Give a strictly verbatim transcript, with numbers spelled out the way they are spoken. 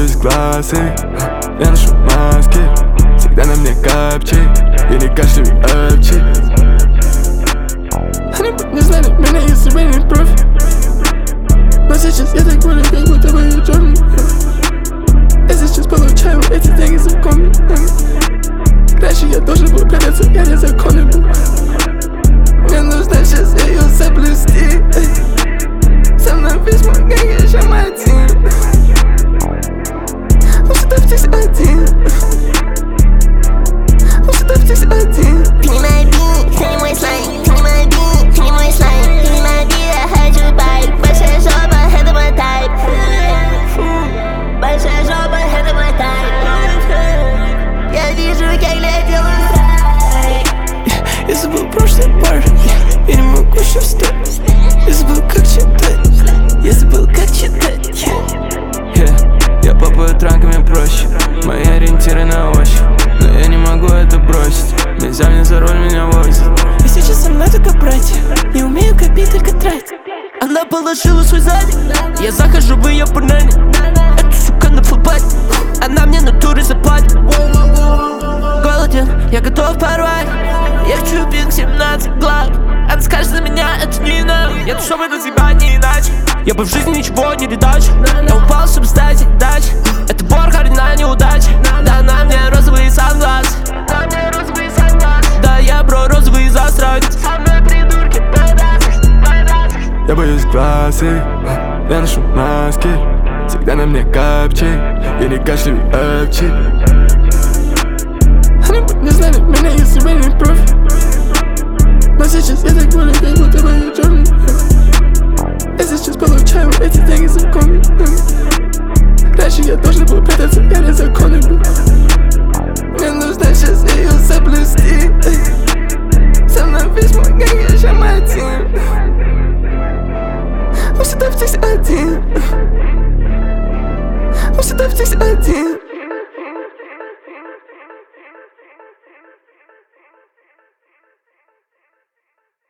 боюсь глаз их, я ношу маски, всегда на мне капчи, я не кашляю апчи. Они бы не знали меня, если бы не профи. Но сейчас я так болен, как будто бы я черный. Я сейчас получаю эти деньги законы. Раньше я должен был прятаться, я незаконный был. Мне нужно сейчас ее заплести. Со мной весь мой гэнг, я еще один. Оставьтесь один. Оставьтесь один. Ты не мой бит, ты не мой слайм. Ты не мой бит, ты не мой слайм. Ты не мой бит, я хочу байк. Большая жопа, это мой тайп. Большая жопа, это мой тайп. Я вижу, как летел страйк. Я забыл прошлый пар, я не могу еще встать. Я забыл, как читать, я забыл, как читать. yeah. Я попаю транками проще, мои ориентиры на ощупь. Но я не могу это бросить, нельзя мне за руль меня возить. И сейчас со мной только братья, не умею копить, только тратить. Она положила свой задник, я захожу в ее панели. Эта сука на фулбайт, она мне натурой заплатит. Голоден, я готов порвать. Я хочу бинг семнадцать глав. Она скажет за меня, это не надо. Я тут чтобы разъебать, не иначе. Я бы в жизни ничего не редачу. Я упал, чтобы стать дачей. Это борг, одна неудача. Да на мне розовые сангласы. На мне розовые сангласы. Да я бро розовый засранец. Со мной придурки, податься. Я боюсь глаз их, я ношу маски, всегда на мне капчи, я не кашляю апчи. Они бы не знали меня, если бы не профи. Но сейчас я так болен, как будто бы я черный. Я сейчас получаю эти деньги законы. Раньше я должен был прятаться, я незаконный был. Мне нужно сейчас ее заплести. Со мной весь мой гэнг, я еще один. Оставьтесь один. Оставьтесь один.